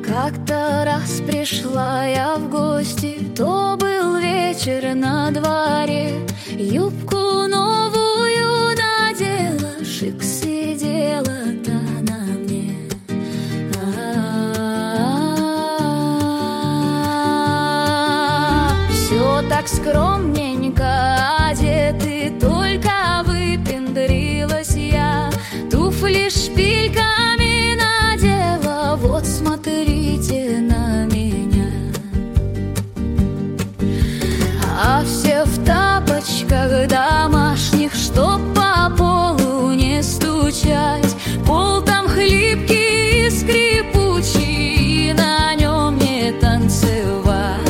Как-то раз пришла я в гости, то был вечер на дворе. Юбку новую надела, шик сидела-то на мне. Все так скромненько одеты, только выпендрилась я. Туфли шпильками надела, вот смотрите на меня. А все в тапочках домашних, чтоб по полу не стучать. Пол там хлипкий и скрипучий, и на нем не танцевать.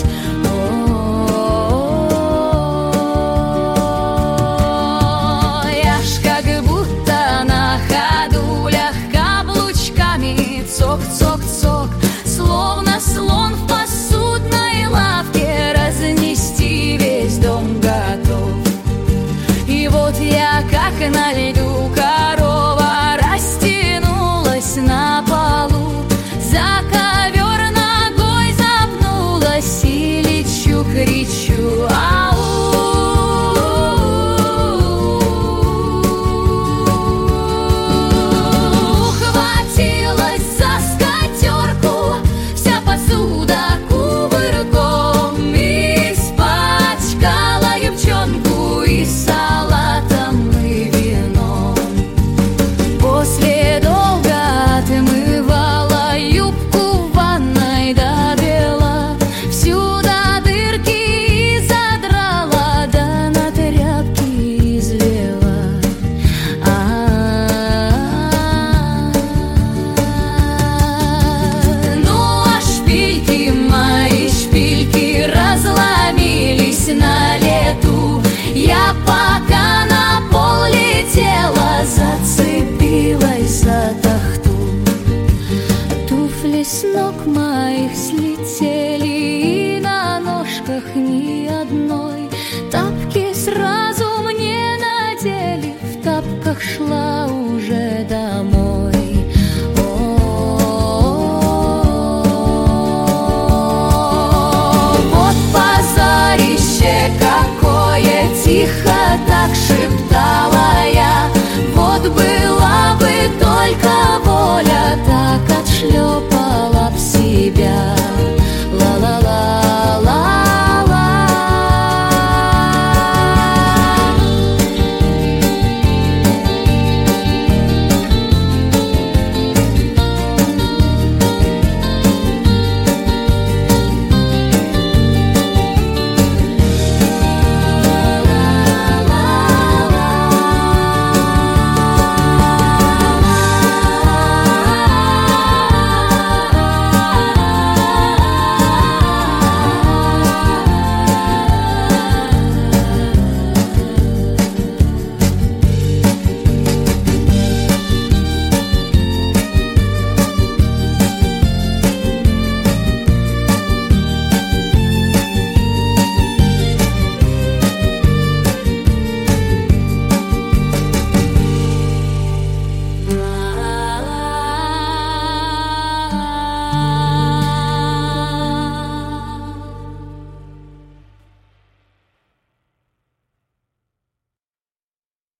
Я ж как будто на ходулях каблучками цок-цок-цок, словно слон в посудной лавке, разнести весь дом готов. И вот я как на льду корова растянулась на полу, за ковер ногой запнулась и лечу, кричу: ау! Ухватилась за скатерку, вся посуда кувырком, испачкала юбчонку и салатом, и вином. После долго отмывала юбку в ванной до бела, всю до дырки задрала, да на тряпки излила. Ну а шпильки, мои шпильки, разломились на лету. Я пока на пол летела, зацепилась за тахту. Туфли с ног моих слетели,